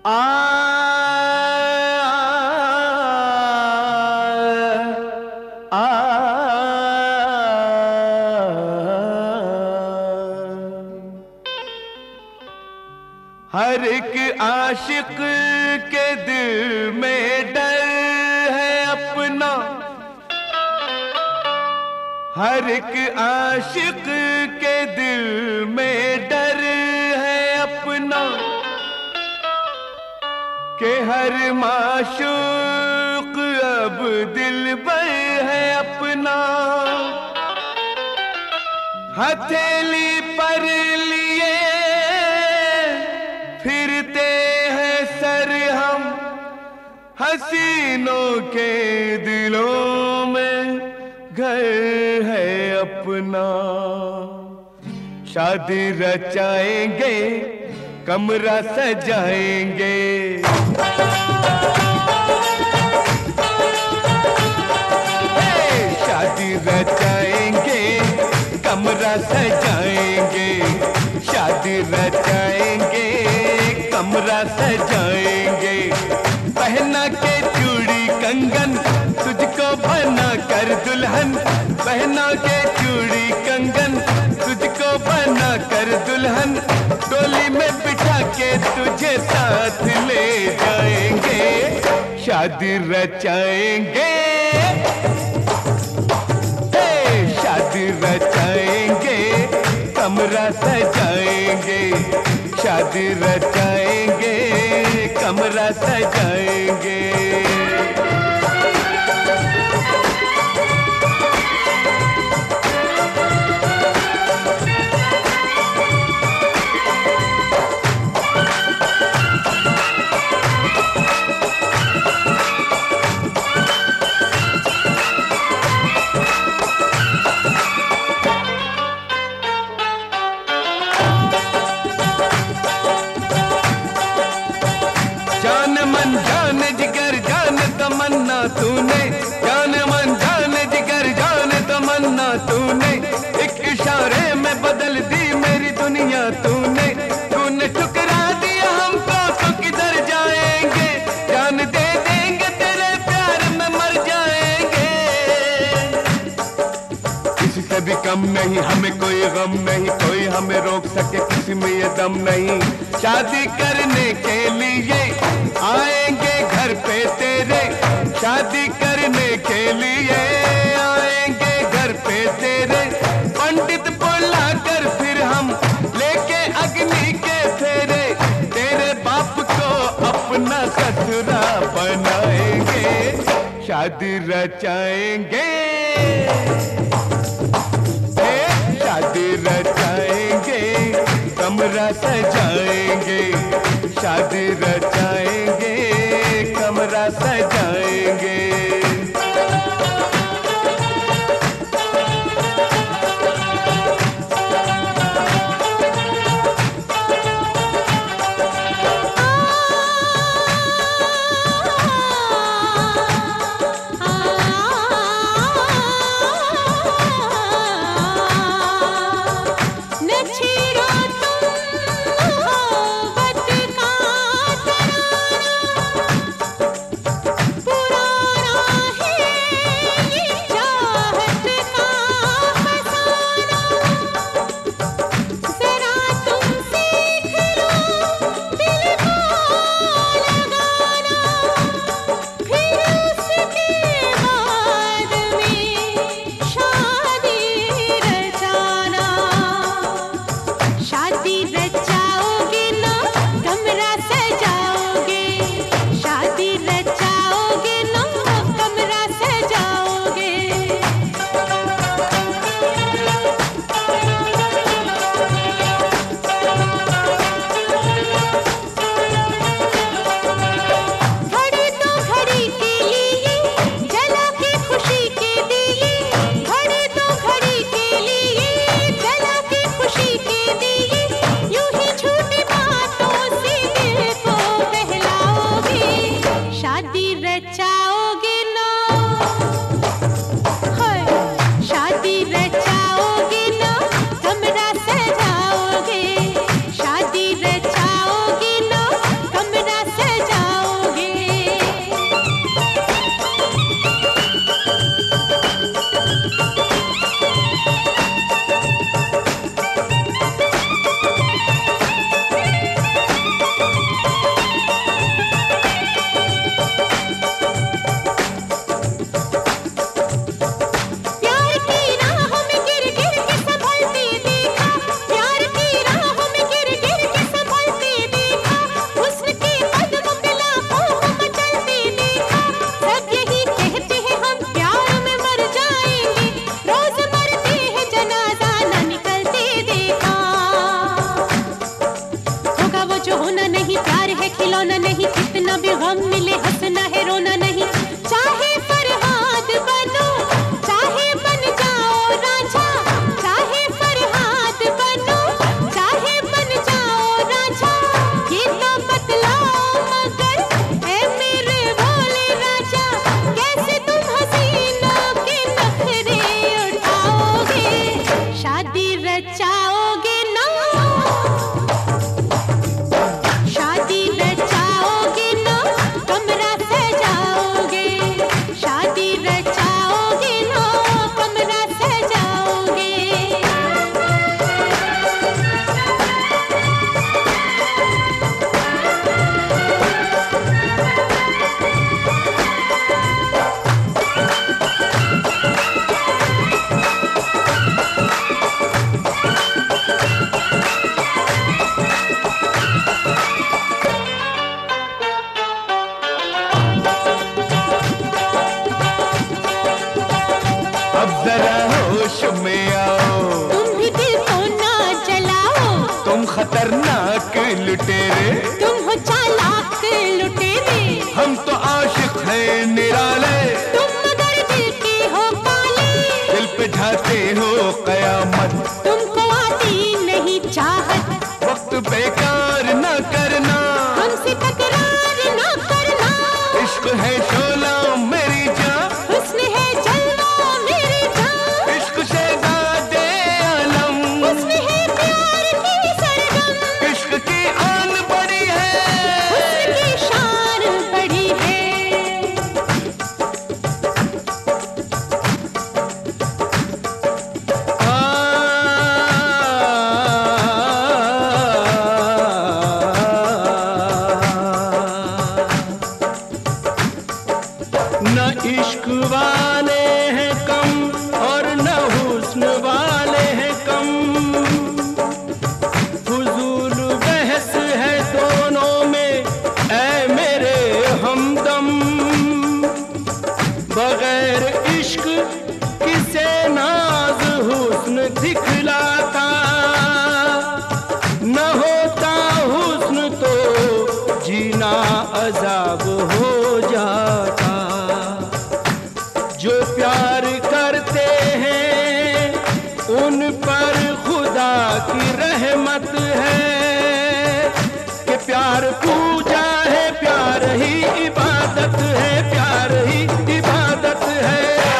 आ आ हर एक आशिक के दिल में डर है अपना, हर एक आशिक के दिल में डर है अपना, के हर माशूक अब दिलबर है अपना। हथेली पर लिए फिरते हैं सर हम, हसीनों के दिलों में घर है अपना। शादी रचाएंगे, कमरा सजाएंगे, शादी रचाएंगे, कमरा सजाएंगे, शादी रचाएंगे, कमरा सजाएंगे। पहना के चूड़ी कंगन तुझको बना कर दुल्हन, पहना के चूड़ी कंगन तुझको बना कर दुल्हन, डोली में बिठा के तुझे साथ ले जाएंगे, शादी रचाएंगे, शादी रचाएंगे, कमरा सजाएंगे, शादी रचाएंगे, कमरा सजाएंगे। जान मन जान जिगर जान तमन्ना तूने, जान मन जान जिगर जान तमन्ना तूने, एक इशारे में बदल दी मेरी दुनिया तूने। तूने ठुकरा दिया हमको तो किधर जाएंगे, जान दे देंगे तेरे प्यार में मर जाएंगे। किसी से भी कम नहीं, हमें कोई गम नहीं, कोई हमें रोक सके किसी में ये दम नहीं। शादी करने के लिए आएंगे घर पे तेरे, शादी करने के लिए आएंगे घर पे तेरे। पंडित बुला कर फिर हम लेके अग्नि के फेरे, तेरे बाप को अपना ससुरा बनाएंगे, शादी रचाएंगे, शादी रचाएंगे, कमरा सजाएंगे, शादी रचाएंगे, कमरा सजाएंगे। खिलौना नहीं, कितना भी गम मिले हंसना है रोना नहीं। चाहे फरहाद बनो, चाहे बन जाओ राजा, चाहे फरहाद बनो, चाहे बन जाओ राजा, ये तो बतलाओ मगर ऐ मेरे भोले राजा, कैसे तुम हसीनों के नखरे उठाओगे, शादी रचाओगे ना, शादी रचाओगे ना, कमरा सजाओगे, शादी रचाओगे ना, कमरा सजाओगे। अब जरा होश में आओ, तुम भी दिल को ना जलाओ, तुम खतरनाक लुटेरे, तुम हो चालाक लुटेरे, हम तो आशिक हैं निराले, तुम मगर दिल के हो काले, दिल पे ढाते हो कयामत, तुमको आती नहीं चाहत, वक्त बेकार न करना, हमसे तकरार ना करना, इश्क है शोला मेरी जान, हुस्न है जलवा मेरी जान, इश्क शहजादे आलम, हुस्न है प्यार की सरगम, इश्क की आन बड़ी है, हुस्न की शान बड़ी है। न इश्क वाले हैं कम और न हुस्न वाले हैं कम, फुजूल बहस है दोनों में ऐ मेरे हमदम, बगैर इश्क किसे नाज हुस्न दिखलाता, न होता हुस्न तो जीना अजाब हो जाता, जो प्यार करते हैं उन पर खुदा की रहमत है, कि प्यार पूजा है, प्यार ही इबादत है, प्यार ही इबादत है।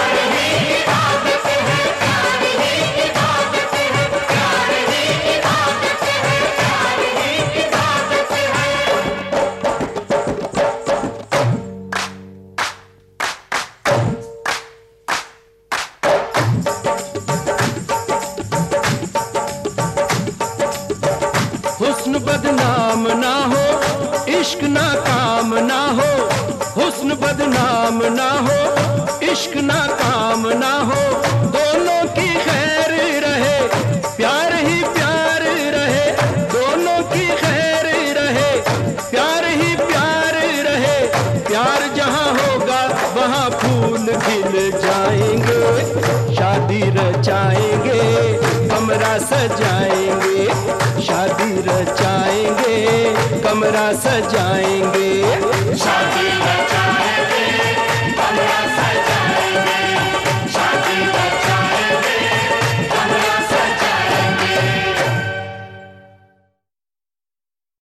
हुस्न बदनाम ना हो, इश्क नाकाम ना हो, हुस्न बदनाम ना हो, इश्क नाकाम ना हो, दोनों की खैर रहे, प्यार ही प्यार रहे, दोनों की खैर रहे, प्यार ही प्यार रहे, प्यार जहाँ होगा वहाँ फूल खिल जाएंगे, शादी रचाएंगे, कमरा सजाएंगे, शादी रचाएंगे, कमरा सजाएंगे, शादी रचाएंगे, कमरा